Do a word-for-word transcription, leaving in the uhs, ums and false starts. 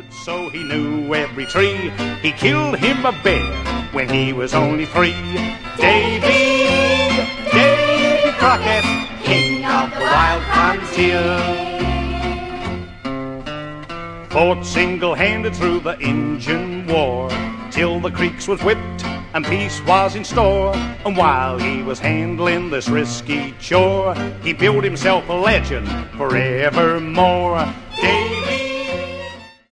so he knew every tree. He killed him a bear when he was only three. Davy, Davy Crockett, king of the wild frontier, fought single-handed through the Injun War, till the creeks was whipped and peace was in store. And while he was handling this risky chore, he built himself a legend forevermore. Davy